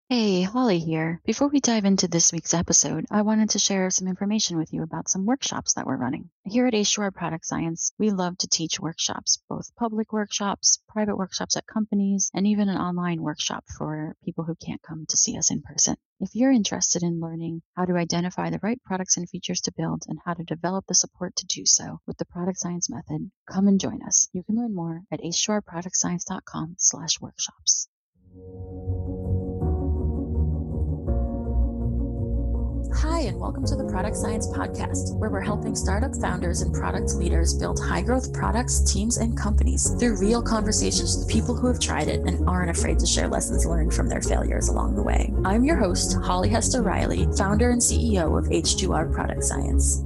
Hey, Holly here. Before we dive into this week's episode, I wanted to share some information with you about some workshops that we're running. Here at Ashore Product Science, we love to teach workshops, both public workshops, private workshops at companies, and even an online workshop for people who can't come to see us in person. If you're interested in learning how to identify the right products and features to build and how to develop the support to do so with the product science method, come and join us. You can learn more at ashoreproductscience.com/workshops. Hi, and welcome to the Product Science Podcast, where we're helping startup founders and product leaders build high growth products, teams, and companies through real conversations with people who have tried it and aren't afraid to share lessons learned from their failures along the way. I'm your host, Holly Hester Riley, founder and CEO of H2R Product Science.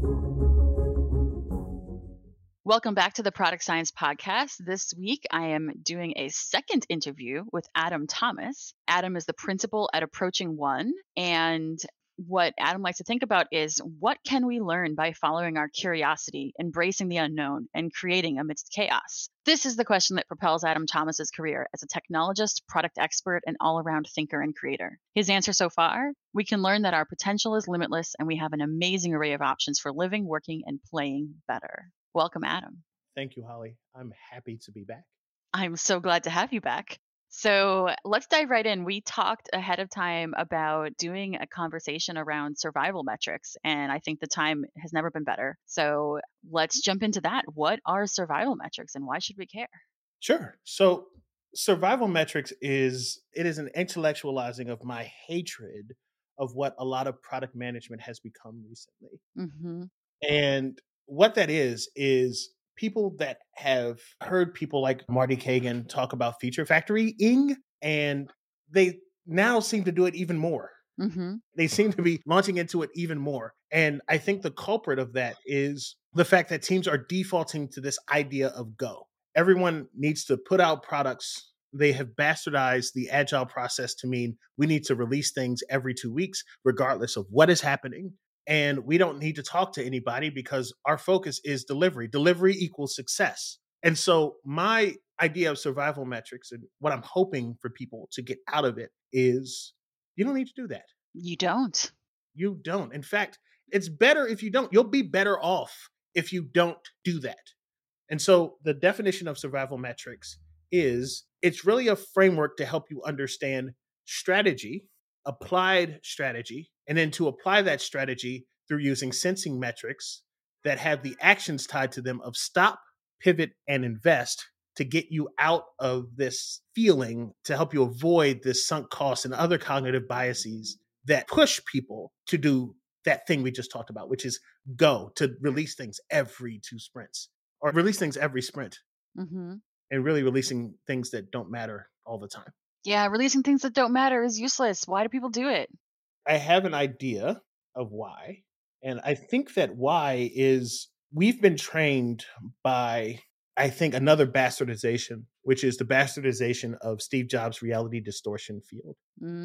Welcome back to the Product Science Podcast. This week, I am doing a second interview with Adam Thomas. Adam is the principal at Approaching One, and what Adam likes to think about is what can we learn by following our curiosity, embracing the unknown, and creating amidst chaos? This is the question that propels Adam Thomas's career as a technologist, product expert, and all-around thinker and creator. His answer so far? We can learn that our potential is limitless and we have an amazing array of options for living, working, and playing better. Welcome, Adam. Thank you, Holly. I'm happy to be back. I'm so glad to have you back. So let's dive right in. We talked ahead of time about doing a conversation around survival metrics, and I think the time has never been better. So let's jump into that. What are survival metrics and why should we care? Sure. So survival metrics is an intellectualizing of my hatred of what a lot of product management has become recently. Mm-hmm. And what that is people that have heard people like Marty Kagan talk about feature factorying, and they now seem to do it even more. Mm-hmm. They seem to be launching into it even more. And I think the culprit of that is the fact that teams are defaulting to this idea of go. Everyone needs to put out products. They have bastardized the agile process to mean we need to release things every 2 weeks, regardless of what is happening. And we don't need to talk to anybody because our focus is delivery. Delivery equals success. And so my idea of survival metrics and what I'm hoping for people to get out of it is you don't need to do that. You don't. You don't. In fact, it's better if you don't. You'll be better off if you don't do that. And so the definition of survival metrics is it's really a framework to help you understand strategy, applied strategy, and then to apply that strategy through using sensing metrics that have the actions tied to them of stop, pivot, and invest to get you out of this feeling, to help you avoid this sunk cost and other cognitive biases that push people to do that thing we just talked about, which is go, to release things every 2 sprints or release things every sprint. Mm-hmm. And really releasing things that don't matter all the time. Yeah, releasing things that don't matter is useless. Why do people do it? I have an idea of why. And I think that why is we've been trained by, I think, another bastardization, which is the bastardization of Steve Jobs' reality distortion field.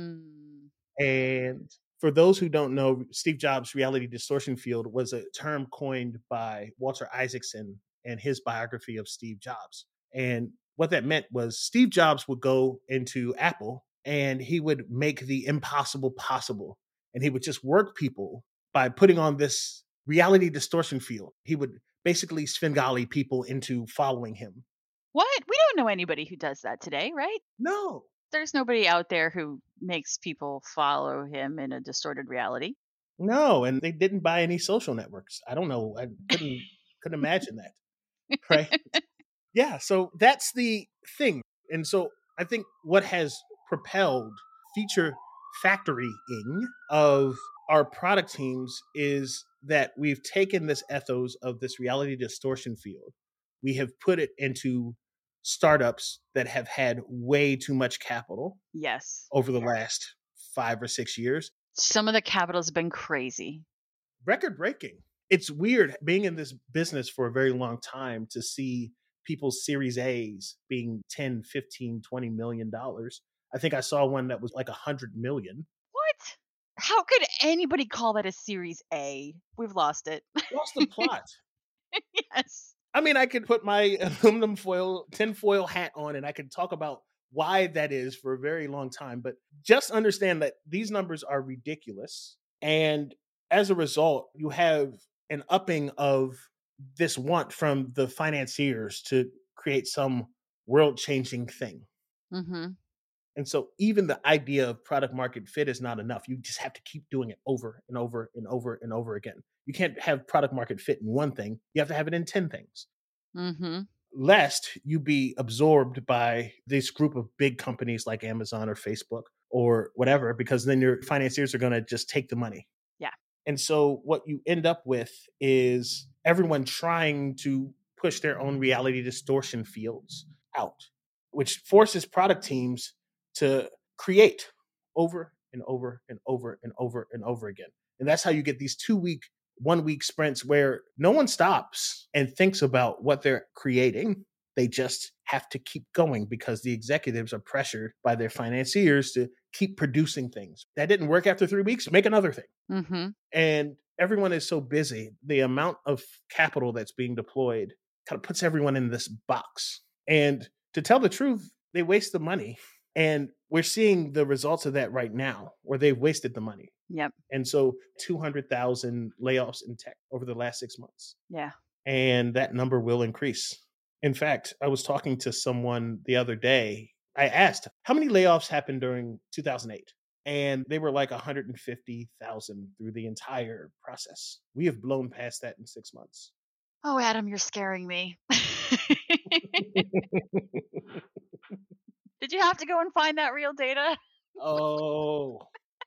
And for those who don't know, Steve Jobs' reality distortion field was a term coined by Walter Isaacson in his biography of Steve Jobs. And what that meant was Steve Jobs would go into Apple and he would make the impossible possible. And he would just work people by putting on this reality distortion field. He would basically Svengali people into following him. What? We don't know anybody who does that today, right? No. There's nobody out there who makes people follow him in a distorted reality. No, and they didn't buy any social networks. I don't know. I couldn't imagine that. Right? Yeah, so that's the thing. And so I think what has propelled feature factorying of our product teams is that we've taken this ethos of this reality distortion field. We have put it into startups that have had way too much capital. Yes. Over the last 5 or 6 years. Some of the capital's been crazy. Record breaking. It's weird being in this business for a very long time to see people's Series A's being 10, 15, 20 million dollars. I think I saw one that was like 100 million. What? How could anybody call that a Series A? We've lost it. Lost the plot. Yes. I mean, I could put my aluminum foil, tinfoil hat on and I could talk about why that is for a very long time, but just understand that these numbers are ridiculous. And as a result, you have an upping of this want from the financiers to create some world changing thing. Mm-hmm. And so even the idea of product market fit is not enough. You just have to keep doing it over and over and over and over again. You can't have product market fit in one thing. You have to have it in 10 things. Mm-hmm. Lest you be absorbed by this group of big companies like Amazon or Facebook or whatever, because then your financiers are going to just take the money. Yeah. And so what you end up with is everyone trying to push their own reality distortion fields out, which forces product teams to create over and over and over and over and over again. And that's how you get these 2-week, 1-week sprints where no one stops and thinks about what they're creating. They just have to keep going because the executives are pressured by their financiers to keep producing things. That didn't work after 3 weeks, make another thing. Mm-hmm. And everyone is so busy. The amount of capital that's being deployed kind of puts everyone in this box. And to tell the truth, they waste the money. And we're seeing the results of that right now, where they've wasted the money. Yep. And so 200,000 layoffs in tech over the last 6 months. Yeah. And that number will increase. In fact, I was talking to someone the other day. I asked, how many layoffs happened during 2008? And they were like 150,000 through the entire process. We have blown past that in 6 months. Oh, Adam, you're scaring me. Did you have to go and find that real data? Oh,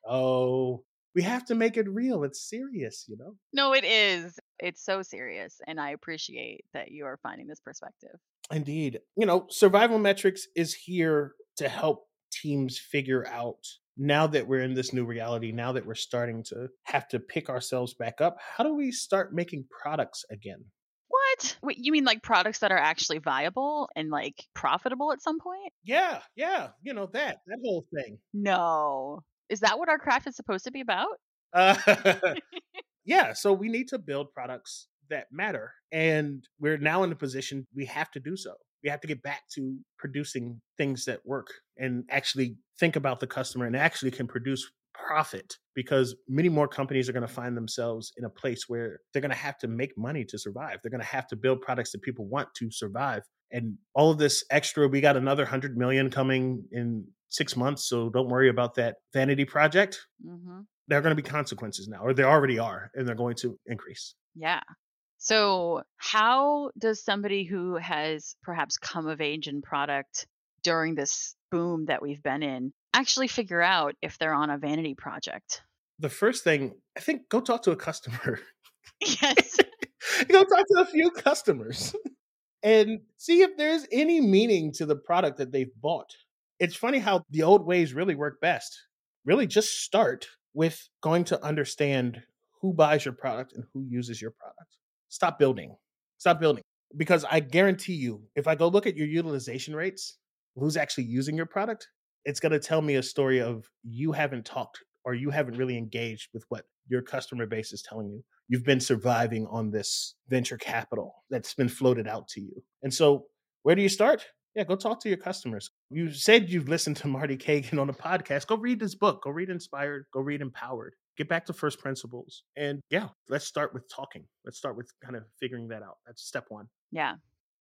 we have to make it real. It's serious, you know? No, it is. It's so serious. And I appreciate that you are finding this perspective. Indeed. Survival Metrics is here to help teams figure out, now that we're in this new reality, now that we're starting to have to pick ourselves back up, how do we start making products again? What? Wait, you mean like products that are actually viable and like profitable at some point? Yeah. That whole thing. No. Is that what our craft is supposed to be about? Yeah. So we need to build products that matter. And we're now in a position we have to do so. We have to get back to producing things that work and actually think about the customer and actually can produce profit, because many more companies are going to find themselves in a place where they're going to have to make money to survive. They're going to have to build products that people want to survive. And all of this extra, we got another 100 million coming in 6 months. So don't worry about that vanity project. Mm-hmm. There are going to be consequences now, or there already are, and they're going to increase. Yeah. So how does somebody who has perhaps come of age in product during this boom that we've been in actually figure out if they're on a vanity project? The first thing, I think, go talk to a customer. Yes. Go talk to a few customers and see if there's any meaning to the product that they've bought. It's funny how the old ways really work best. Really just start with going to understand who buys your product and who uses your product. Stop building. Because I guarantee you, if I go look at your utilization rates, who's actually using your product, it's going to tell me a story of you haven't talked or you haven't really engaged with what your customer base is telling you. You've been surviving on this venture capital that's been floated out to you. And so where do you start? Yeah, go talk to your customers. You said you've listened to Marty Cagan on a podcast. Go read his book. Go read Inspired. Go read Empowered. Get back to first principles. And yeah, let's start with talking. Let's start with kind of figuring that out. That's step one. Yeah.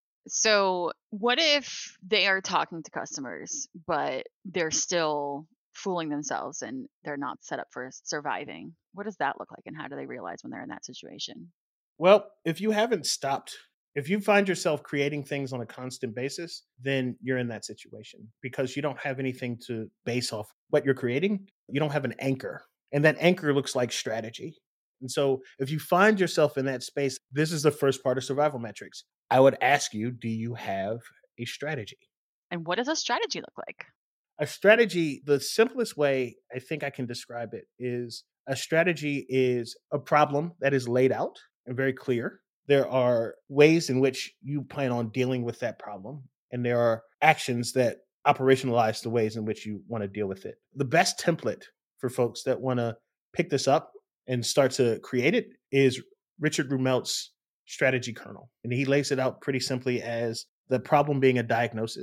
So what if they are talking to customers, but they're still fooling themselves and they're not set up for surviving? What does that look like, and how do they realize when they're in that situation? Well, if you haven't stopped, if you find yourself creating things on a constant basis, then you're in that situation because you don't have anything to base off what you're creating. You don't have an anchor, and that anchor looks like strategy. And so if you find yourself in that space, this is the first part of survival metrics. I would ask you, do you have a strategy? And what does a strategy look like? A strategy, the simplest way I think I can describe it is a strategy is a problem that is laid out and very clear. There are ways in which you plan on dealing with that problem, and there are actions that operationalize the ways in which you want to deal with it. The best template for folks that want to pick this up and start to create it is Richard Rumelt's strategy kernel. And he lays it out pretty simply as the problem being a diagnosis,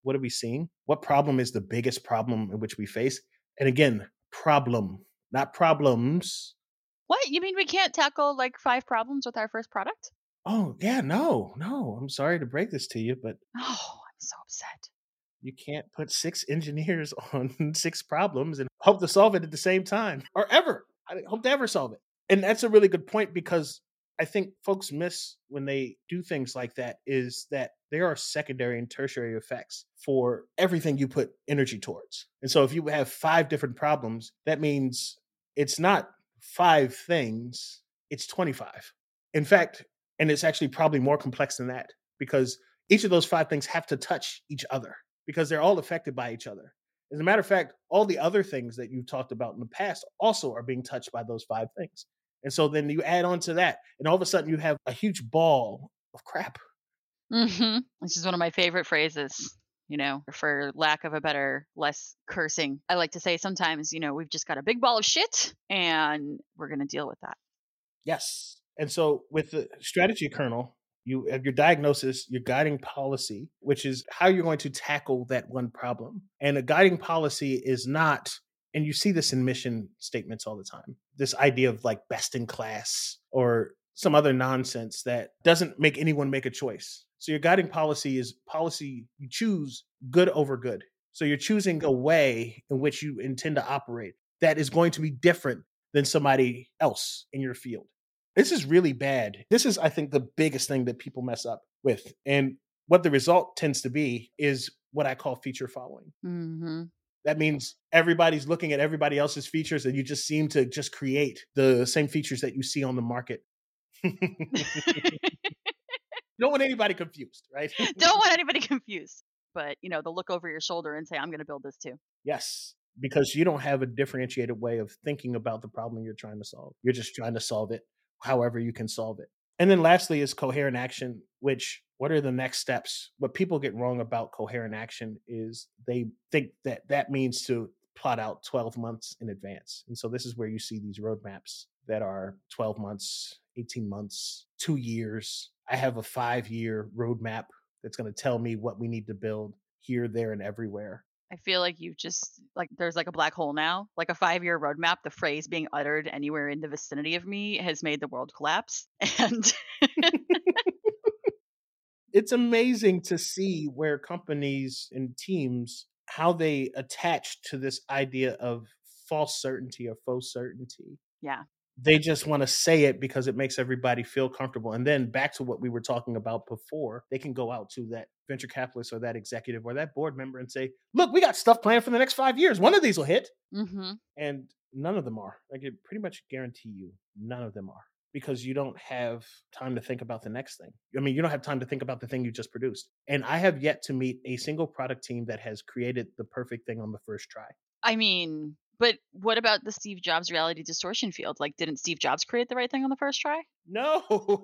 what are we seeing? What problem is the biggest problem in which we face? And again, problem, not problems. What? You mean we can't tackle like 5 problems with our first product? Oh, yeah, no. I'm sorry to break this to you, but Oh, I'm so upset. you can't put 6 engineers on 6 problems and hope to solve it at the same time or ever. I hope to ever solve it. And that's a really good point, because I think folks miss when they do things like that is that there are secondary and tertiary effects for everything you put energy towards. And so if you have 5 different problems, that means it's not 5 things, it's 25. In fact, and it's actually probably more complex than that, because each of those 5 things have to touch each other, because they're all affected by each other. As a matter of fact, all the other things that you've talked about in the past also are being touched by those 5 things. And so then you add on to that, and all of a sudden you have a huge ball of crap. Which is one of my favorite phrases, for lack of a better, less cursing. I like to say sometimes, we've just got a big ball of shit and we're going to deal with that. Yes. And so with the strategy kernel, you have your diagnosis, your guiding policy, which is how you're going to tackle that one problem. And a guiding policy is not, and you see this in mission statements all the time, this idea of like best in class or some other nonsense that doesn't make anyone make a choice. So your guiding policy is policy you choose good over good. So you're choosing a way in which you intend to operate that is going to be different than somebody else in your field. This is really bad. This is, I think, the biggest thing that people mess up with. And what the result tends to be is what I call feature following. Mm-hmm. That means everybody's looking at everybody else's features and you just seem to just create the same features that you see on the market. Don't want anybody confused, right? Don't want anybody confused. But, they'll look over your shoulder and say, I'm going to build this too. Yes, because you don't have a differentiated way of thinking about the problem you're trying to solve. You're just trying to solve it however you can solve it. And then lastly is coherent action, which what are the next steps? What people get wrong about coherent action is they think that that means to plot out 12 months in advance. And so this is where you see these roadmaps that are 12 months, 18 months, 2 years. I have a 5-year roadmap that's going to tell me what we need to build here, there, and everywhere. I feel like there's like a black hole now, like a 5-year roadmap. The phrase being uttered anywhere in the vicinity of me has made the world collapse. And it's amazing to see where companies and teams, how they attach to this idea of false certainty or faux certainty. Yeah. They just want to say it because it makes everybody feel comfortable. And then back to what we were talking about before, they can go out to that venture capitalist or that executive or that board member and say, look, we got stuff planned for the next 5 years. One of these will hit. Mm-hmm. And none of them are. I can pretty much guarantee you, none of them are. Because you don't have time to think about the next thing. I mean, you don't have time to think about the thing you just produced. And I have yet to meet a single product team that has created the perfect thing on the first try. I mean, but what about the Steve Jobs reality distortion field? Like, didn't Steve Jobs create the right thing on the first try? No.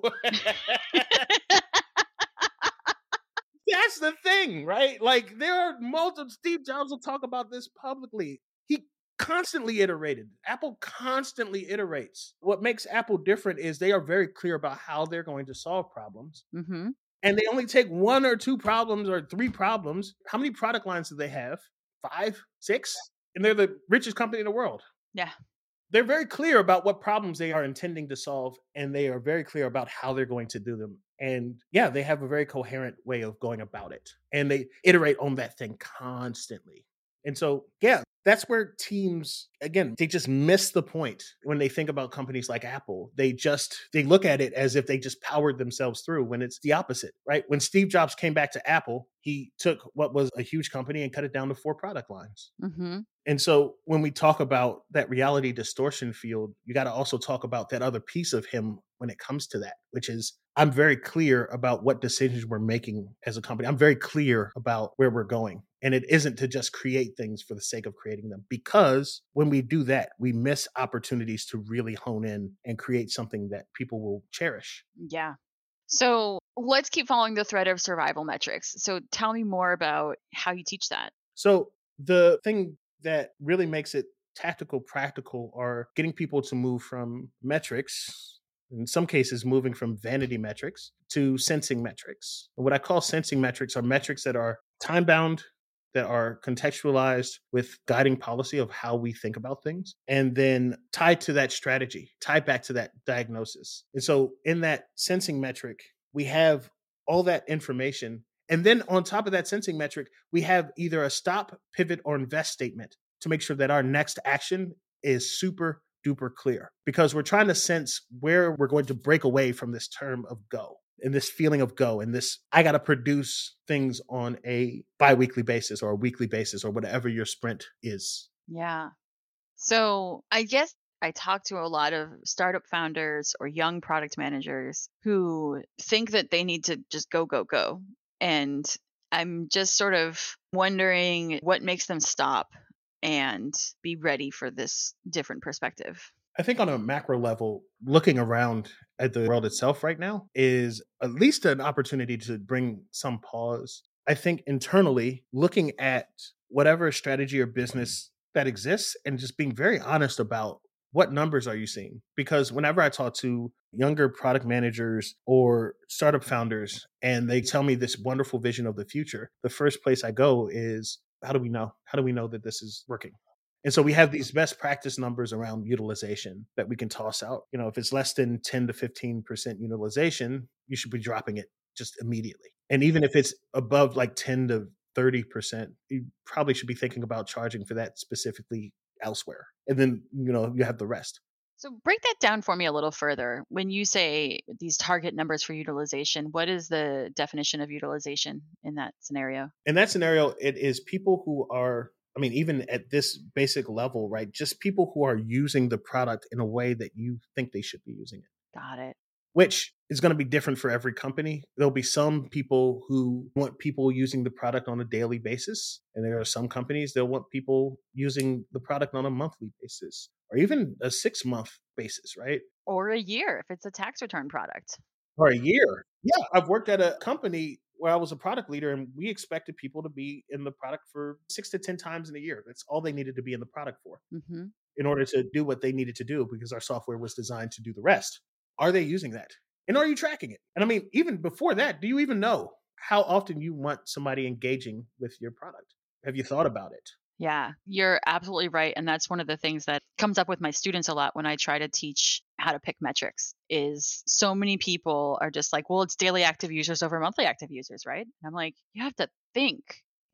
That's the thing, right? Like, there are multiple, Steve Jobs will talk about this publicly. He constantly iterated. Apple constantly iterates. What makes Apple different is they are very clear about how they're going to solve problems. Mm-hmm. And they only take 1 or 2 problems or 3 problems. How many product lines do they have? 5, 6? And they're the richest company in the world. Yeah. They're very clear about what problems they are intending to solve, and they are very clear about how they're going to do them. And yeah, they have a very coherent way of going about it. And they iterate on that thing constantly. And so, yeah, that's where teams, again, they just miss the point when they think about companies like Apple. They look at it as if they just powered themselves through, when it's the opposite, right? When Steve Jobs came back to Apple, he took what was a huge company and cut it down to 4 product lines. Mm-hmm. And so when we talk about that reality distortion field, you got to also talk about that other piece of him when it comes to that, which is I'm very clear about what decisions we're making as a company. I'm very clear about where we're going. And it isn't to just create things for the sake of creating them, because when we do that, we miss opportunities to really hone in and create something that people will cherish. Yeah. So let's keep following the thread of survival metrics. So tell me more about how you teach that. So the thing that really makes it tactical, practical, are getting people to move from metrics, in some cases moving from vanity metrics to sensing metrics. And what I call sensing metrics are metrics that are time bound, that are contextualized with guiding policy of how we think about things, and then tied to that strategy, tied back to that diagnosis. And so in that sensing metric, we have all that information. And then on top of that sensing metric, we have either a stop, pivot, or invest statement to make sure that our next action is super duper clear, because we're trying to sense where we're going to break away from this term of go and this feeling of go and this, I got to produce things on a bi-weekly basis or a weekly basis or whatever your sprint is. Yeah. So I guess I talk to a lot of startup founders or young product managers who think that they need to just go, go, go. And I'm just sort of wondering what makes them stop and be ready for this different perspective. I think on a macro level, looking around at the world itself right now is at least an opportunity to bring some pause. I think internally, looking at whatever strategy or business that exists and just being very honest about what numbers are you seeing? Because whenever I talk to younger product managers or startup founders and they tell me this wonderful vision of the future, the first place I go is, how do we know? How do we know that this is working? And so we have these best practice numbers around utilization that we can toss out. You know, if it's less than 10 to 15% utilization, you should be dropping it just immediately. And even if it's above like 10 to 30%, you probably should be thinking about charging for that specifically elsewhere. And then, you know, you have the rest. So break that down for me a little further. When you say these target numbers for utilization, what is the definition of utilization in that scenario? In that scenario, it is people who are, I mean, even at this basic level, right? Just people who are using the product in a way that you think they should be using it. Got it. Which is going to be different for every company. There'll be some people who want people using the product on a daily basis. And there are some companies that want people using the product on a monthly basis or even a 6-month basis, right? Or a year if it's a tax return product. Or a year. Yeah. I've worked at a company where I was a product leader and we expected people to be in the product for 6 to 10 times in a year. That's all they needed to be in the product for in order to do what they needed to do, because our software was designed to do the rest. Are they using that? And are you tracking it? And I mean, even before that, do you even know how often you want somebody engaging with your product? Have you thought about it? Yeah, you're absolutely right. And that's one of the things that comes up with my students a lot when I try to teach how to pick metrics is so many people are just like, well, it's daily active users over monthly active users, right? And I'm like, you have to think.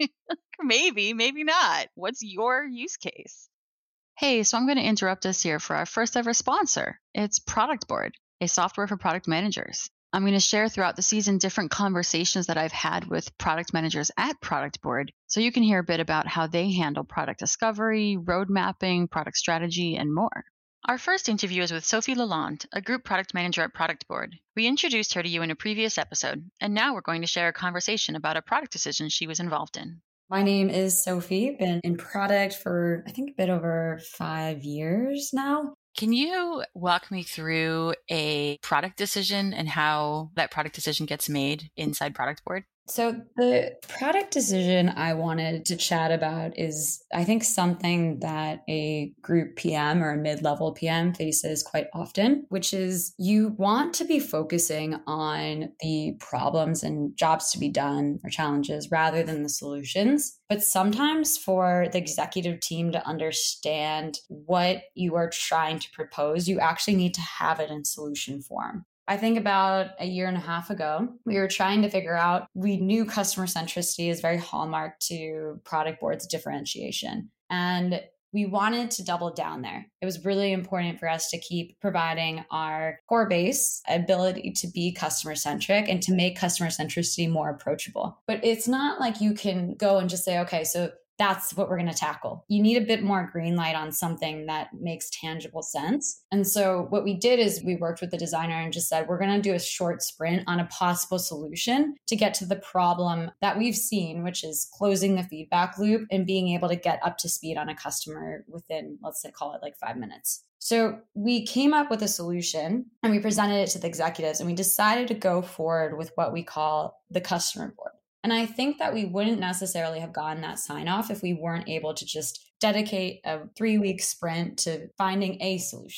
Maybe, maybe not. What's your use case? Hey, so I'm going to interrupt us here for our first ever sponsor. It's Product Board, a software for product managers. I'm going to share throughout the season different conversations that I've had with product managers at Product Board so you can hear a bit about how they handle product discovery, road mapping, product strategy, and more. Our first interview is with Sophie Lalonde, a group product manager at Product Board. We introduced her to you in a previous episode, and now we're going to share a conversation about a product decision she was involved in. My name is Sophie. Been in product for, I think, a bit over 5 years now. Can you walk me through a product decision and how that product decision gets made inside Product Board? So the product decision I wanted to chat about is, I think, something that a group PM or a mid-level PM faces quite often, which is you want to be focusing on the problems and jobs to be done or challenges rather than the solutions. But sometimes for the executive team to understand what you are trying to propose, you actually need to have it in solution form. I think about a year and a half ago, we were trying to figure out, we knew customer centricity is very hallmark to Product Board's differentiation. And we wanted to double down there. It was really important for us to keep providing our core base ability to be customer centric and to make customer centricity more approachable. But it's not like you can go and just say, okay, so that's what we're going to tackle. You need a bit more green light on something that makes tangible sense. And so what we did is we worked with the designer and just said, we're going to do a short sprint on a possible solution to get to the problem that we've seen, which is closing the feedback loop and being able to get up to speed on a customer within, let's say, call it like 5 minutes. So we came up with a solution and we presented it to the executives, and we decided to go forward with what we call the customer board. And I think that we wouldn't necessarily have gotten that sign off if we weren't able to just dedicate a 3-week sprint to finding a solution.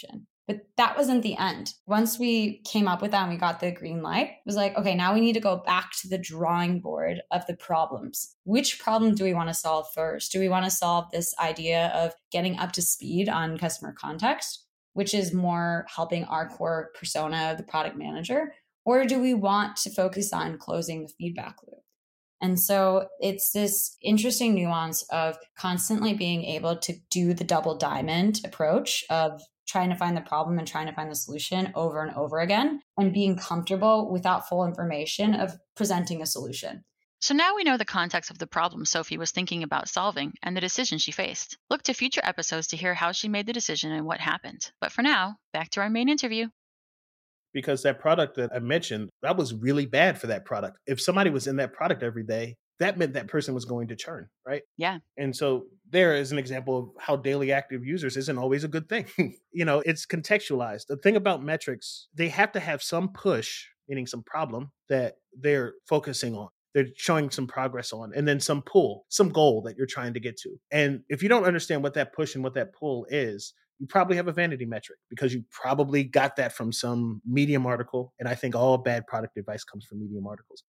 But that wasn't the end. Once we came up with that and we got the green light, it was like, okay, now we need to go back to the drawing board of the problems. Which problem do we want to solve first? Do we want to solve this idea of getting up to speed on customer context, which is more helping our core persona of the product manager? Or do we want to focus on closing the feedback loop? And so it's this interesting nuance of constantly being able to do the double diamond approach of trying to find the problem and trying to find the solution over and over again, and being comfortable without full information of presenting a solution. So now we know the context of the problem Sophie was thinking about solving and the decision she faced. Look to future episodes to hear how she made the decision and what happened. But for now, back to our main interview. Because that product that I mentioned, that was really bad for that product. If somebody was in that product every day, that meant that person was going to churn, right? Yeah. And so there is an example of how daily active users isn't always a good thing. It's contextualized. The thing about metrics, they have to have some push, meaning some problem that they're focusing on. They're showing some progress on, and then some pull, some goal that you're trying to get to. And if you don't understand what that push and what that pull is, you probably have a vanity metric because you probably got that from some Medium article. And I think all bad product advice comes from Medium articles.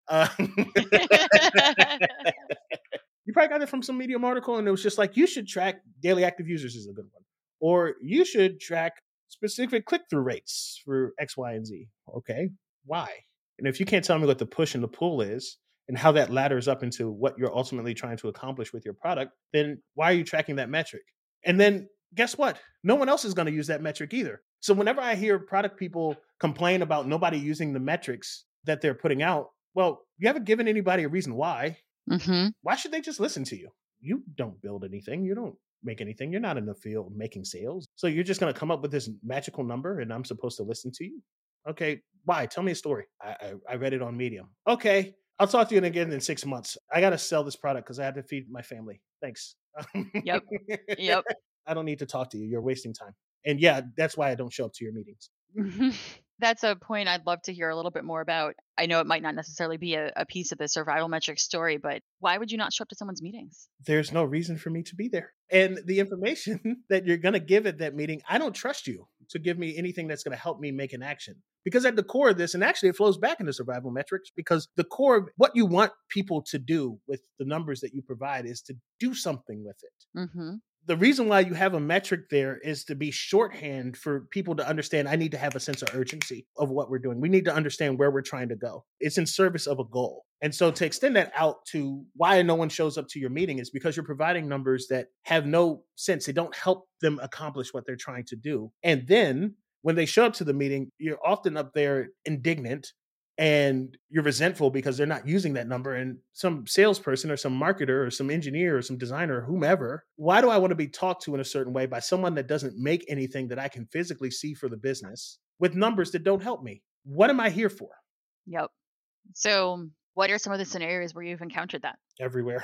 You probably got it from some Medium article, and it was just like, you should track daily active users is a good one. Or you should track specific click-through rates for X, Y, and Z. Okay, why? And if you can't tell me what the push and the pull is, and how that ladders up into what you're ultimately trying to accomplish with your product, then why are you tracking that metric? And then guess what? No one else is going to use that metric either. So whenever I hear product people complain about nobody using the metrics that they're putting out, well, you haven't given anybody a reason why. Mm-hmm. Why should they just listen to you? You don't build anything. You don't make anything. You're not in the field making sales. So you're just going to come up with this magical number and I'm supposed to listen to you? Okay, why? Tell me a story. I read it on Medium. Okay, I'll talk to you again in 6 months. I got to sell this product because I have to feed my family. Thanks. Yep. I don't need to talk to you. You're wasting time. And yeah, that's why I don't show up to your meetings. That's a point I'd love to hear a little bit more about. I know it might not necessarily be a piece of the survival metrics story, but why would you not show up to someone's meetings? There's no reason for me to be there. And the information that you're going to give at that meeting, I don't trust you to give me anything that's going to help me make an action. Because at the core of this, and actually it flows back into survival metrics, because the core of what you want people to do with the numbers that you provide is to do something with it. Mm-hmm. The reason why you have a metric there is to be shorthand for people to understand I need to have a sense of urgency of what we're doing. We need to understand where we're trying to go. It's in service of a goal. And so to extend that out to why no one shows up to your meeting is because you're providing numbers that have no sense. They don't help them accomplish what they're trying to do. And then when they show up to the meeting, you're often up there indignant and you're resentful because they're not using that number. And some salesperson or some marketer or some engineer or some designer or whomever, why do I want to be talked to in a certain way by someone that doesn't make anything that I can physically see for the business with numbers that don't help me? What am I here for? Yep. So what are some of the scenarios where you've encountered that? Everywhere.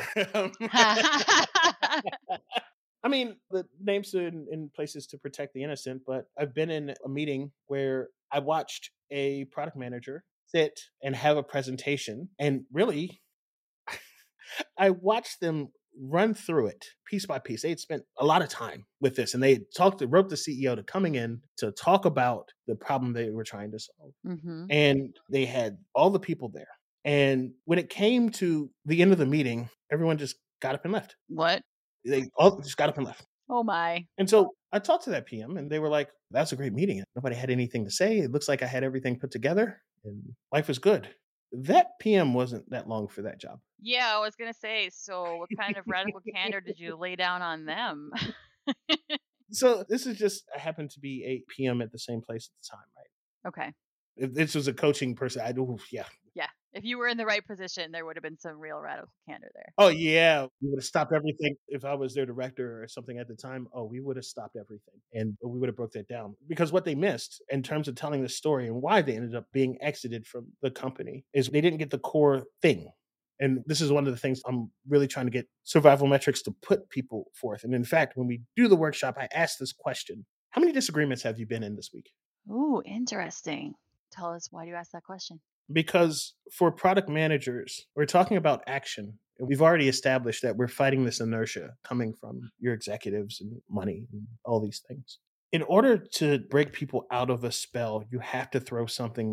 I mean, the names are in places to protect the innocent, but I've been in a meeting where I watched a product manager sit and have a presentation, and really I watched them run through it piece by piece. They had spent a lot of time with this, and they wrote the CEO to coming in to talk about the problem they were trying to solve. Mm-hmm. And they had all the people there. And when it came to the end of the meeting, everyone just got up and left. What? They all just got up and left. Oh my. And so I talked to that PM and they were like, that's a great meeting. Nobody had anything to say. It looks like I had everything put together and life was good. That PM wasn't that long for that job. Yeah, I was going to say, so what kind of radical candor did you lay down on them? So this is just, I happened to be a PM at the same place at the time, right? Okay. If this was a coaching person, yeah. If you were in the right position, there would have been some real radical candor there. Oh, yeah. We would have stopped everything. If I was their director or something at the time, we would have stopped everything. And we would have broke that down. Because what they missed in terms of telling the story and why they ended up being exited from the company is they didn't get the core thing. And this is one of the things I'm really trying to get survival metrics to put people forth. And in fact, when we do the workshop, I asked this question. How many disagreements have you been in this week? Ooh, interesting. Tell us, why do you ask that question? Because for product managers, we're talking about action. And we've already established that we're fighting this inertia coming from your executives and money and all these things. in order to break people out of a spell, you have to throw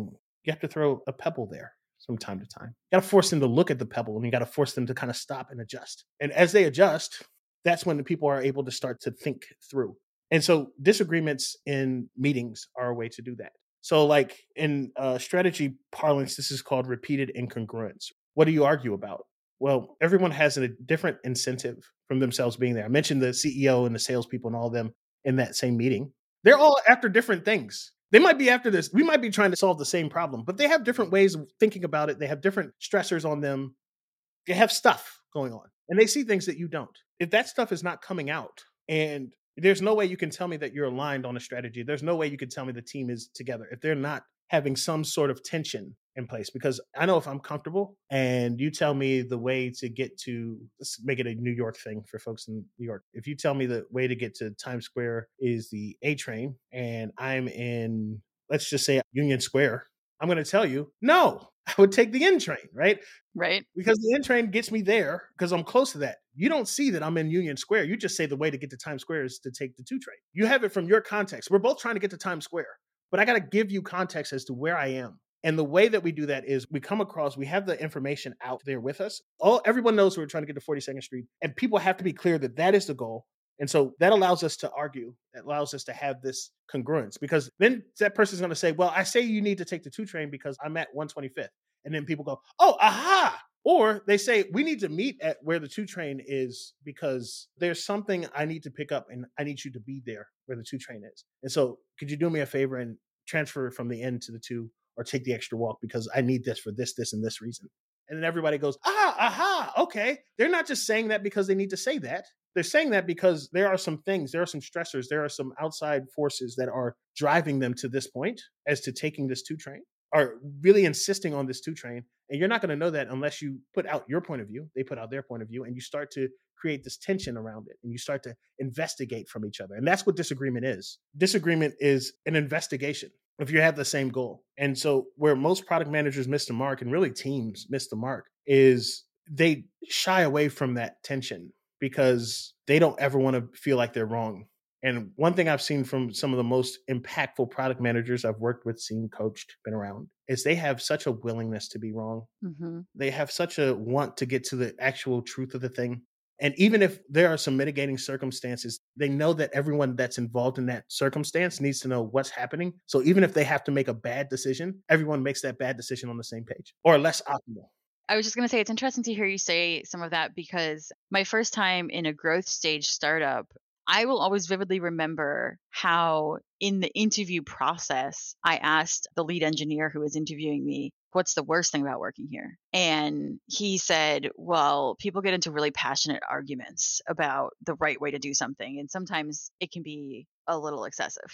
a pebble there from time to time. You got to force them to look at the pebble, and you got to force them to kind of stop and adjust. And as they adjust, that's when the people are able to start to think through. And so disagreements in meetings are a way to do that. So, like in strategy parlance, this is called repeated incongruence. What do you argue about? Well, everyone has a different incentive from themselves being there. I mentioned the CEO and the salespeople and all of them in that same meeting. They're all after different things. They might be after this. We might be trying to solve the same problem, but they have different ways of thinking about it. They have different stressors on them. They have stuff going on, and they see things that you don't. If that stuff is not coming out, and there's no way you can tell me that you're aligned on a strategy, there's no way you can tell me the team is together if they're not having some sort of tension in place. Because I know if I'm comfortable and you tell me the way to get to, let's make it a New York thing for folks in New York. If you tell me the way to get to Times Square is the A train and I'm in, let's just say Union Square, I'm going to tell you, no, I would take the N train, right? Right. Because the N train gets me there because I'm close to that. You don't see that I'm in Union Square. You just say the way to get to Times Square is to take the 2 train. You have it from your context. We're both trying to get to Times Square, but I got to give you context as to where I am. And the way that we do that is we come across, we have the information out there with us. Everyone knows we're trying to get to 42nd Street, and people have to be clear that that is the goal. And so that allows us to argue, that allows us to have this congruence, because then that person's going to say, well, I say you need to take the 2 train because I'm at 125th. And then people go, oh, aha. Or they say, we need to meet at where the 2 train is because there's something I need to pick up and I need you to be there where the 2 train is. And so could you do me a favor and transfer from the N to the 2 or take the extra walk because I need this for this, this, and this reason. And then everybody goes, aha, okay. They're not just saying that because they need to say that. They're saying that because there are some things, there are some stressors, there are some outside forces that are driving them to this point as to taking this 2 train, are really insisting on this 2 train. And you're not going to know that unless you put out your point of view, they put out their point of view, and you start to create this tension around it and you start to investigate from each other. And that's what disagreement is. Disagreement is an investigation if you have the same goal. And so where most product managers miss the mark, and really teams miss the mark, is they shy away from that tension because they don't ever want to feel like they're wrong. And one thing I've seen from some of the most impactful product managers I've worked with, seen, coached, been around, is they have such a willingness to be wrong. Mm-hmm. They have such a want to get to the actual truth of the thing. And even if there are some mitigating circumstances, they know that everyone that's involved in that circumstance needs to know what's happening. So even if they have to make a bad decision, everyone makes that bad decision on the same page or less optimal. I was just going to say, it's interesting to hear you say some of that, because my first time in a growth stage startup, I will always vividly remember how in the interview process, I asked the lead engineer who was interviewing me, what's the worst thing about working here? And he said, well, people get into really passionate arguments about the right way to do something. And sometimes it can be a little excessive.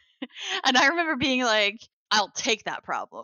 And I remember being like, I'll take that problem.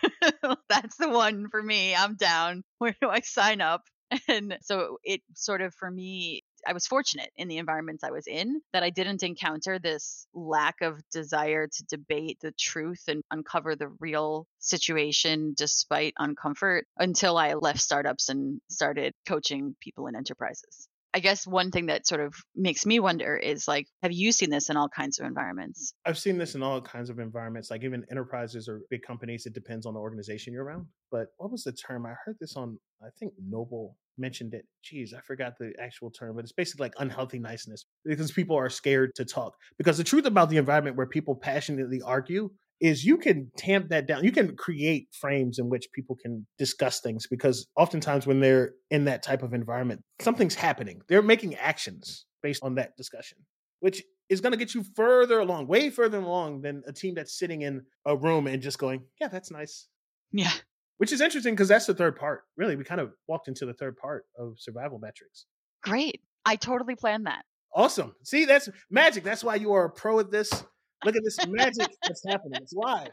That's the one for me. I'm down. Where do I sign up? And so it sort of, for me, I was fortunate in the environments I was in that I didn't encounter this lack of desire to debate the truth and uncover the real situation despite uncomfort until I left startups and started coaching people in enterprises. I guess one thing that sort of makes me wonder is, like, have you seen this in all kinds of environments? I've seen this in all kinds of environments, like even enterprises or big companies. It depends on the organization you're around. But what was the term? I heard this on, I think Noble mentioned it. Geez, I forgot the actual term, but it's basically like unhealthy niceness, because people are scared to talk. Because the truth about the environment where people passionately argue is you can tamp that down. You can create frames in which people can discuss things, because oftentimes when they're in that type of environment, something's happening. They're making actions based on that discussion, which is going to get you further along, way further along than a team that's sitting in a room and just going, yeah, that's nice. Yeah. Which is interesting because that's the third part. Really, we kind of walked into the third part of survival metrics. Great. I totally planned that. Awesome. See, that's magic. That's why you are a pro at this. Look at this magic that's happening. It's live.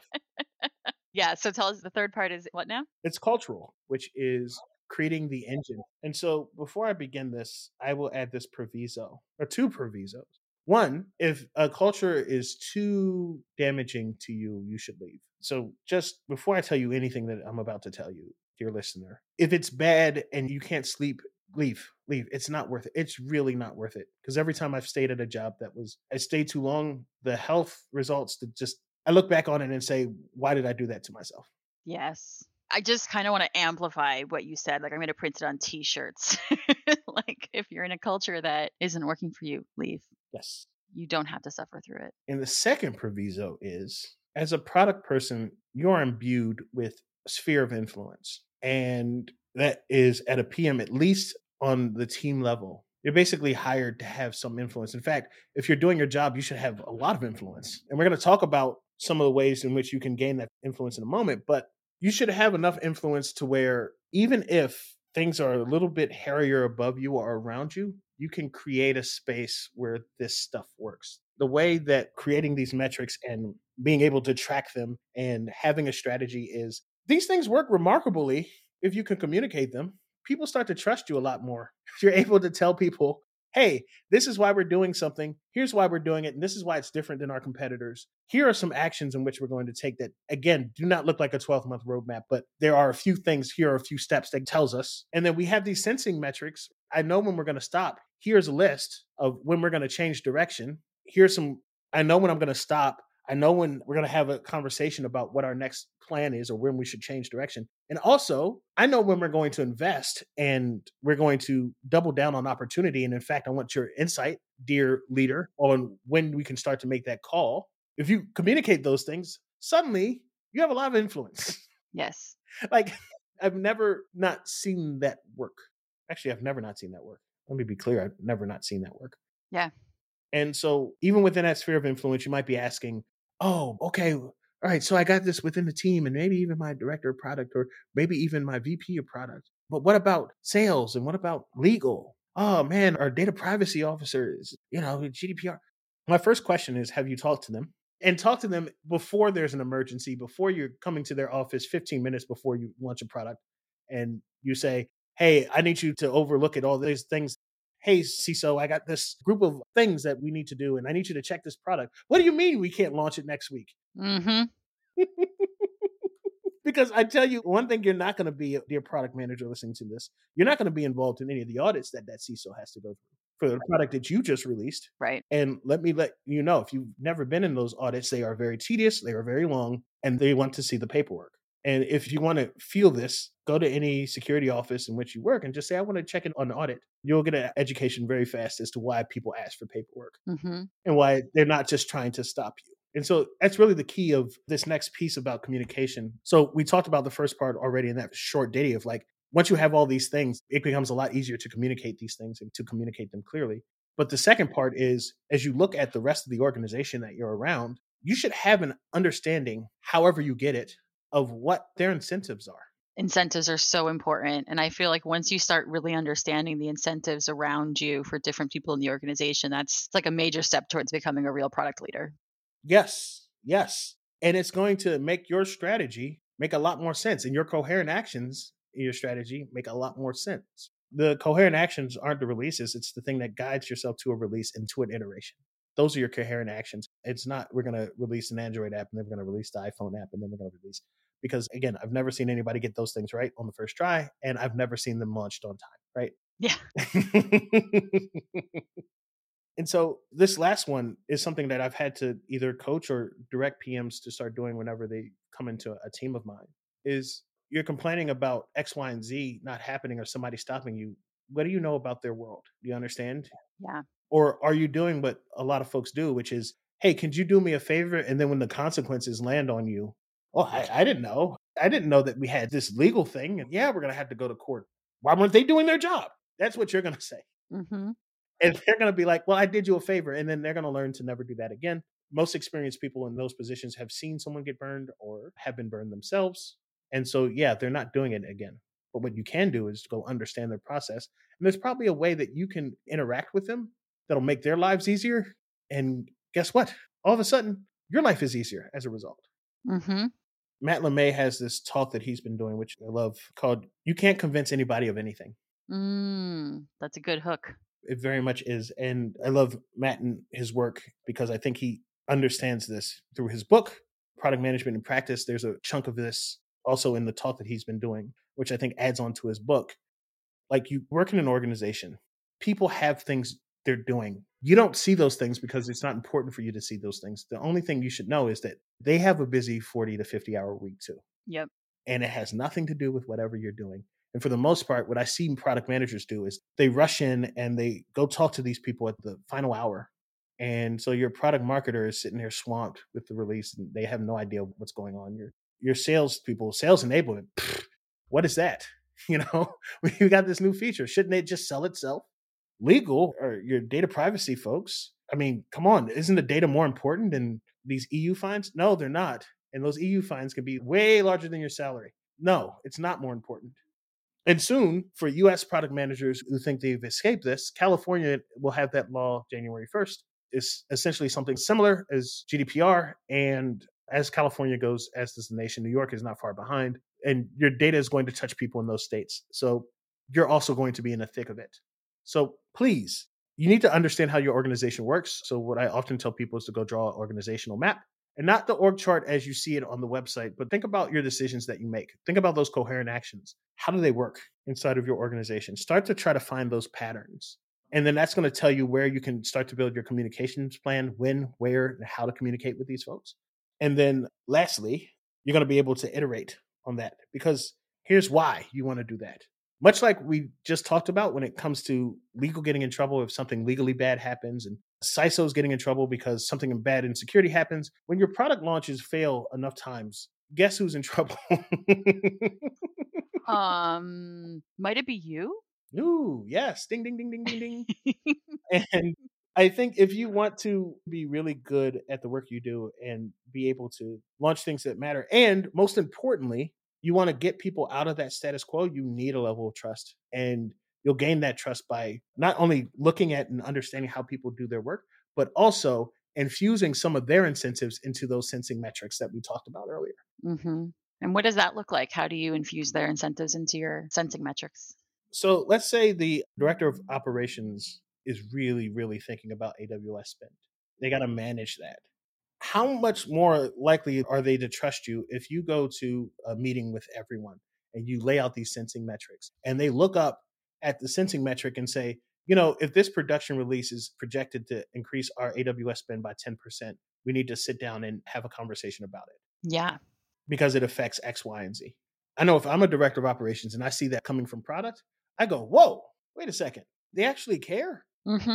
Yeah. So tell us, the third part is what now? It's cultural, which is creating the engine. And so before I begin this, I will add this proviso, or 2 provisos. 1, if a culture is too damaging to you, you should leave. So just before I tell you anything that I'm about to tell you, dear listener, if it's bad and you can't sleep leave. It's not worth it. It's really not worth it. Because every time I've stayed at a job I stayed too long, the health results I look back on it and say, why did I do that to myself? Yes. I just kind of want to amplify what you said. Like, I'm going to print it on t-shirts. Like, if you're in a culture that isn't working for you, leave. Yes. You don't have to suffer through it. And the second proviso is, as a product person, you're imbued with a sphere of influence. And that is at a PM, at least on the team level. You're basically hired to have some influence. In fact, if you're doing your job, you should have a lot of influence. And we're going to talk about some of the ways in which you can gain that influence in a moment. But you should have enough influence to where even if things are a little bit hairier above you or around you, you can create a space where this stuff works. The way that creating these metrics and being able to track them and having a strategy is, these things work remarkably if you can communicate them. People start to trust you a lot more. If you're able to tell people, hey, this is why we're doing something. Here's why we're doing it. And this is why it's different than our competitors. Here are some actions in which we're going to take that, again, do not look like a 12-month roadmap, but there are a few things, here are a few steps that tells us. And then we have these sensing metrics. I know when we're going to stop. Here's a list of when we're going to change direction. I know when I'm going to stop. I know when we're going to have a conversation about what our next plan is or when we should change direction. And also, I know when we're going to invest and we're going to double down on opportunity. And in fact, I want your insight, dear leader, on when we can start to make that call. If you communicate those things, suddenly you have a lot of influence. Yes. Like, I've never not seen that work. Actually, I've never not seen that work. Let me be clear. I've never not seen that work. Yeah. And so even within that sphere of influence, you might be asking, oh, okay, all right, so I got this within the team and maybe even my director of product or maybe even my VP of product. But what about sales and what about legal? Oh man, our data privacy officers, GDPR. My first question is, have you talked to them? And talk to them before there's an emergency, before you're coming to their office 15 minutes before you launch a product. And you say, hey, I need you to overlook at all these things. Hey, CISO, I got this group of things that we need to do, and I need you to check this product. What do you mean we can't launch it next week? Mm-hmm. Because I tell you, one thing you're not going to be, dear product manager listening to this, you're not going to be involved in any of the audits that CISO has to go through for the product that you just released. Right. And let me let you know, if you've never been in those audits, they are very tedious, they are very long, and they want to see the paperwork. And if you want to feel this, go to any security office in which you work and just say, I want to check in on an audit. You'll get an education very fast as to why people ask for paperwork and why they're not just trying to stop you. And so that's really the key of this next piece about communication. So we talked about the first part already in that short ditty of like, once you have all these things, it becomes a lot easier to communicate these things and to communicate them clearly. But the second part is, as you look at the rest of the organization that you're around, you should have an understanding, however you get it, of what their incentives are. Incentives are so important. And I feel like once you start really understanding the incentives around you for different people in the organization, that's like a major step towards becoming a real product leader. Yes. And it's going to make your strategy make a lot more sense, and your coherent actions in your strategy make a lot more sense. The coherent actions aren't the releases. It's the thing that guides yourself to a release and to an iteration. Those are your coherent actions. It's not, we're going to release an Android app and then we're going to release the iPhone app and then we're going to release. Because again, I've never seen anybody get those things right on the first try, and I've never seen them launched on time, right? Yeah. And so this last one is something that I've had to either coach or direct PMs to start doing whenever they come into a team of mine, is you're complaining about X, Y, and Z not happening or somebody stopping you. What do you know about their world? Do you understand? Yeah. Or are you doing what a lot of folks do, which is, hey, can you do me a favor? And then when the consequences land on you, oh, I didn't know. I didn't know that we had this legal thing. And yeah, we're going to have to go to court. Why weren't they doing their job? That's what you're going to say. Mm-hmm. And they're going to be like, well, I did you a favor. And then they're going to learn to never do that again. Most experienced people in those positions have seen someone get burned or have been burned themselves. And so, yeah, they're not doing it again. But what you can do is go understand their process. And there's probably a way that you can interact with them that'll make their lives easier. And guess what? All of a sudden, your life is easier as a result. Mm-hmm. Matt LeMay has this talk that he's been doing, which I love, called You Can't Convince Anybody of Anything. That's a good hook. It very much is. And I love Matt and his work because I think he understands this through his book, Product Management in Practice. There's a chunk of this also in the talk that he's been doing, which I think adds on to his book. Like, you work in an organization, people have things they're doing. You don't see those things because it's not important for you to see those things. The only thing you should know is that they have a busy 40 to 50 hour week too. Yep. And it has nothing to do with whatever you're doing. And for the most part, what I see product managers do is they rush in and they go talk to these people at the final hour. And so your product marketer is sitting there swamped with the release and they have no idea what's going on. Your sales people, sales enablement, what is that? You know, we got this new feature. Shouldn't it just sell itself? Legal or your data privacy folks. I mean, come on, isn't the data more important than these EU fines? No, they're not. And those EU fines can be way larger than your salary. No, it's not more important. And soon, for US product managers who think they've escaped this, California will have that law January 1st. It's essentially something similar as GDPR. And as California goes, as does the nation, New York is not far behind. And your data is going to touch people in those states. So you're also going to be in the thick of it. So please, you need to understand how your organization works. So what I often tell people is to go draw an organizational map. And not the org chart as you see it on the website, but think about your decisions that you make. Think about those coherent actions. How do they work inside of your organization? Start to try to find those patterns. And then that's going to tell you where you can start to build your communications plan, when, where, and how to communicate with these folks. And then lastly, you're going to be able to iterate on that, because here's why you want to do that. Much like we just talked about when it comes to legal getting in trouble if something legally bad happens, and CISOs getting in trouble because something bad in security happens. When your product launches fail enough times, guess who's in trouble? Might it be you? Ooh, yes. Ding, ding, ding, ding, ding, ding. And I think if you want to be really good at the work you do and be able to launch things that matter, and most importantly, you want to get people out of that status quo, you need a level of trust. And you'll gain that trust by not only looking at and understanding how people do their work, but also infusing some of their incentives into those sensing metrics that we talked about earlier. Mm-hmm. And what does that look like? How do you infuse their incentives into your sensing metrics? So let's say the director of operations is really, really thinking about AWS spend. They got to manage that. How much more likely are they to trust you if you go to a meeting with everyone and you lay out these sensing metrics and they look up at the sensing metric and say, you know, if this production release is projected to increase our AWS spend by 10%, we need to sit down and have a conversation about it Yeah. because it affects X, Y, and Z. I know if I'm a director of operations and I see that coming from product, I go, whoa, wait a second. They actually care? Mm-hmm.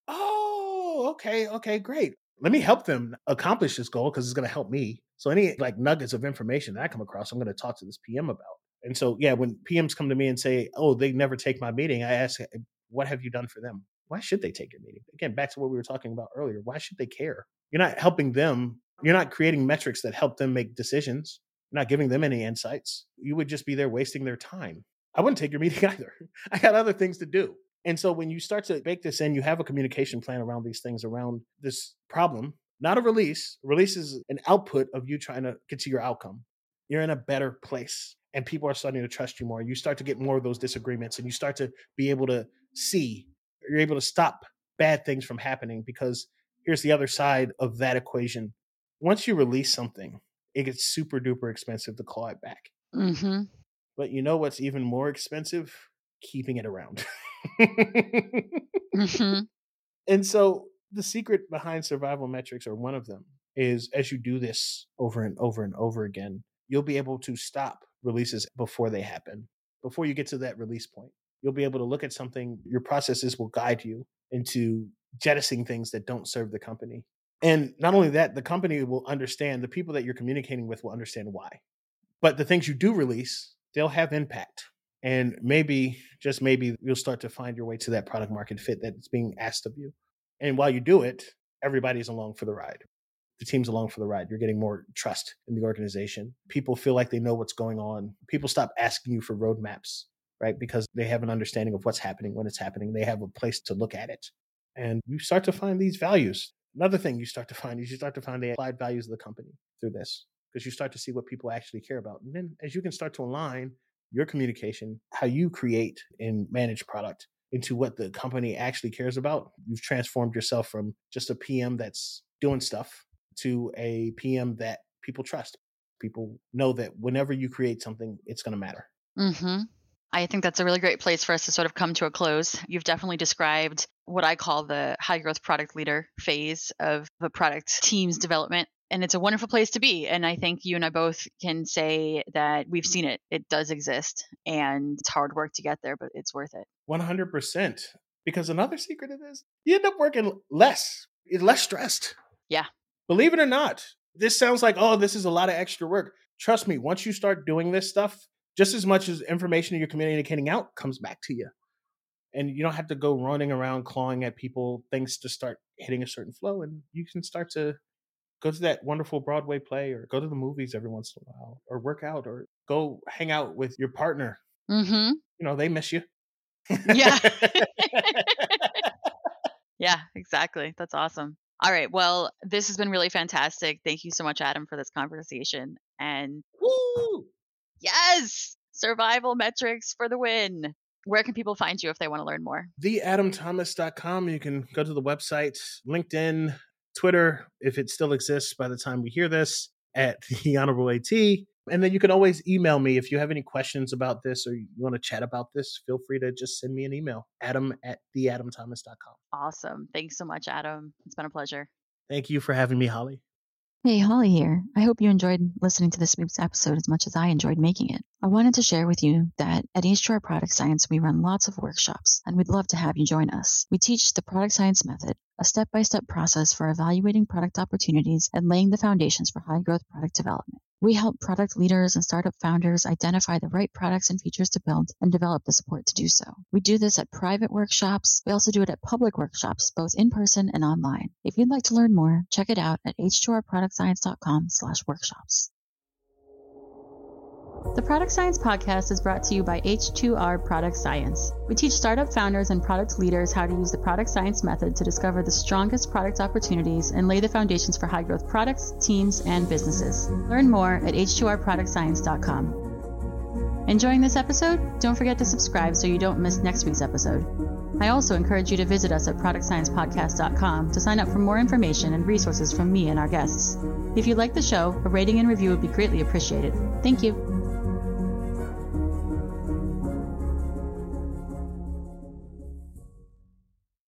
Oh, okay, great. Let me help them accomplish this goal because it's going to help me. So any like nuggets of information that I come across, I'm going to talk to this PM about. And so, yeah, when PMs come to me and say, oh, they never take my meeting, I ask, what have you done for them? Why should they take your meeting? Again, back to what we were talking about earlier. Why should they care? You're not helping them. You're not creating metrics that help them make decisions. You're not giving them any insights. You would just be there wasting their time. I wouldn't take your meeting either. I got other things to do. And so when you start to bake this in, you have a communication plan around these things, around this problem, not a release. Release is an output of you trying to get to your outcome. You're in a better place and people are starting to trust you more. You start to get more of those disagreements and you start to be able to see, you're able to stop bad things from happening, because here's the other side of that equation. Once you release something, it gets super duper expensive to claw it back. Mm-hmm. But you know what's even more expensive? Keeping it around. Mm-hmm. And so the secret behind survival metrics, or one of them, is as you do this over and over and over again, you'll be able to stop releases before they happen, before you get to that release point. You'll be able to look at something, your processes will guide you into jettisoning things that don't serve the company. And not only that, the company will understand, the people that you're communicating with will understand why. But the things you do release, they'll have impact. And maybe, just maybe, you'll start to find your way to that product market fit that's being asked of you. And while you do it, everybody's along for the ride. The team's along for the ride. You're getting more trust in the organization. People feel like they know what's going on. People stop asking you for roadmaps, right? Because they have an understanding of what's happening when it's happening. They have a place to look at it. And you start to find these values. Another thing you start to find is you start to find the applied values of the company through this, because you start to see what people actually care about. And then as you can start to align your communication, how you create and manage product, into what the company actually cares about, you've transformed yourself from just a PM that's doing stuff to a PM that people trust. People know that whenever you create something, it's going to matter. Mm-hmm. I think that's a really great place for us to sort of come to a close. You've definitely described what I call the high growth product leader phase of the product team's development. And it's a wonderful place to be. And I think you and I both can say that we've seen it. It does exist. And it's hard work to get there, but it's worth it. 100%. Because another secret of this, you end up working less. You're less stressed. Yeah. Believe it or not, this sounds like, oh, this is a lot of extra work. Trust me, once you start doing this stuff, just as much as information you're communicating out comes back to you. And you don't have to go running around clawing at people, things to start hitting a certain flow. And you can start to go to that wonderful Broadway play or go to the movies every once in a while or work out or go hang out with your partner. Mm-hmm. You know, they miss you. Yeah. Yeah, exactly. That's awesome. All right. Well, this has been really fantastic. Thank you so much, Adam, for this conversation. And Woo! Yes, survival metrics for the win. Where can people find you if they want to learn more? TheAdamThomas.com. You can go to the website, LinkedIn, Twitter, if it still exists by the time we hear this, at The Honorable AT. And then you can always email me if you have any questions about this or you want to chat about this. Feel free to just send me an email, adam@theadamthomas.com. Awesome. Thanks so much, Adam. It's been a pleasure. Thank you for having me, Holly. Hey, Holly here. I hope you enjoyed listening to this week's episode as much as I enjoyed making it. I wanted to share with you that at H2R Product Science, we run lots of workshops, and we'd love to have you join us. We teach the Product Science Method, a step-by-step process for evaluating product opportunities and laying the foundations for high-growth product development. We help product leaders and startup founders identify the right products and features to build and develop the support to do so. We do this at private workshops. We also do it at public workshops, both in person and online. If you'd like to learn more, check it out at h2rproductscience.com/workshops. The Product Science Podcast is brought to you by H2R Product Science. We teach startup founders and product leaders how to use the Product Science method to discover the strongest product opportunities and lay the foundations for high-growth products, teams, and businesses. Learn more at h2rproductscience.com. Enjoying this episode? Don't forget to subscribe so you don't miss next week's episode. I also encourage you to visit us at productsciencepodcast.com to sign up for more information and resources from me and our guests. If you like the show, a rating and review would be greatly appreciated. Thank you.